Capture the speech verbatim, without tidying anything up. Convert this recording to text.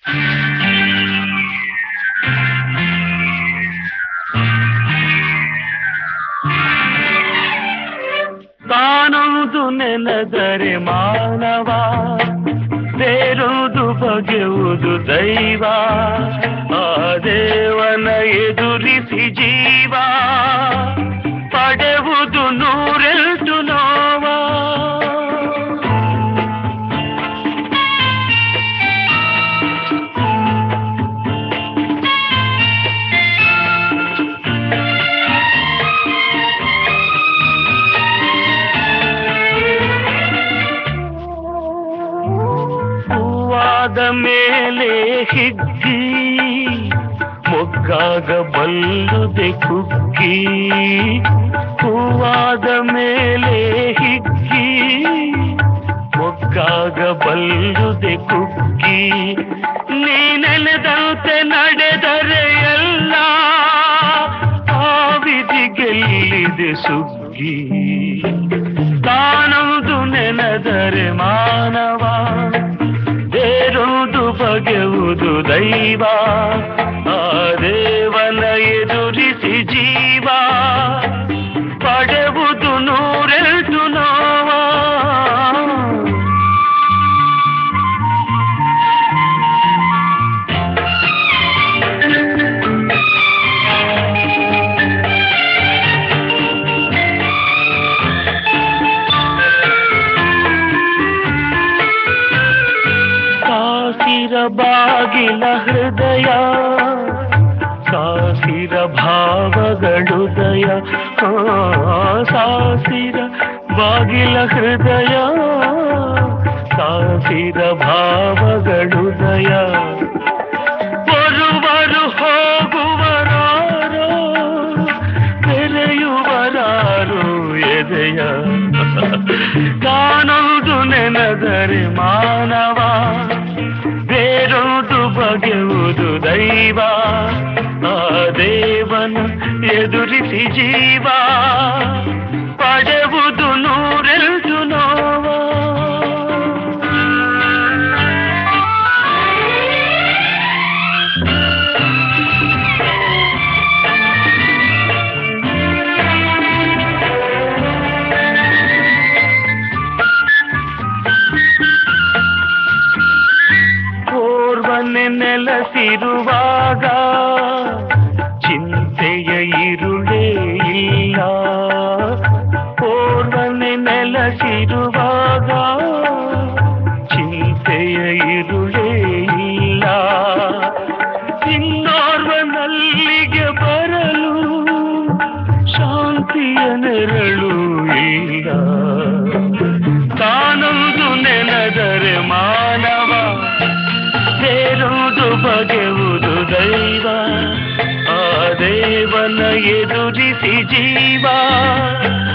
ತಾನೊಂದು ನೆನೆದರೆ ಮಾನವ, ಬೇರೊಂದು ಬಗೆಯುವುದು ದೈವ. ಆ ದೇವನ ಎದುರಿಸಿ ಜೀವ ಪಡೆಯುವುದು ನೂರೆಂಟು ನೋವ. ಹೂವಾದ ಮೇಲೆ ಹಿಗ್ಗಿ ಮೊಗ್ಗಾಗ ಬಲ್ಲುದೆ ಕುಗ್ಗಿ. ಹೂವಾದ ಮೇಲೆ ಹಿಗ್ಗಿ ಮೊಗ್ಗಾಗ ಬಲ್ಲುದೆ ಕುಗ್ಗಿ. ನೀ ನೆನೆದಂತೆ ನಡೆದರೆ ಎಲ್ಲ ಆ ವಿಧಿ ಗೆಲ್ಲಿದೆ ಸುಗ್ಗಿ. ತಾನೊಂದು ನೆನೆದರೆ ಮಾನವ, ಬೇರೊಂದು ಬಗೆಯುವುದು ದೈವ. ಆ ದೇವನ ಎದುರಿಸಿ ಜೀವ ಪಡೆಯುವುದು ನೂರೆಂಟು ನೋವ. ಸಾಸಿರ ಬಾಗಿಲ ಹೃದಯ, ಸಾಸಿರ ಭಾವಗಳುದಯ. ಸಾಸಿರ ಬಾಗಿಲ ಹೃದಯ, ಸಾಸಿರ ಭಾವಗಳುದಯ. ಬರುವರು ಹೋಗುವರಾರೋ, ತೆರೆಯುವರಾರು ಎದೆಯ. ತಾನೊಂದು ನೆನೆದರೆ ಮಾನವ, ಬೇರೊಂದು ಬಗೆಯುವುದು ದೈವ. ಆ ದೇವನ ಎದುರಿಸಿ ಜೀವ ಪಡೆಯುವುದು ನೂರೆಂಟು ನೋವ. ಓರ್ವನೆ ನೆಲೆಸಿರುವಾಗ ಚಿಂತೆಯ ಇರುಳೇ ಇಲ್ಲ. ಓರ್ವನೆ ನೆಲೆಸಿರುವಾಗ ಚಿಂತೆಯ ಇರುಳೇ ಇಲ್ಲ. ಇನ್ನೋರ್ವನಲ್ಲಿಗೆ ಬರಲು ಶಾಂತಿಯ ನೆರಳು ಇಲ್ಲ. ತಾನೊಂದು ನೆನೆದರೆ ಮಾನವ, ಬೇರೊಂದು ಬಗೆಯುವುದು ದೈವ. ಆ ದೇವನ ಎದುರಿಸಿ ಜೀವ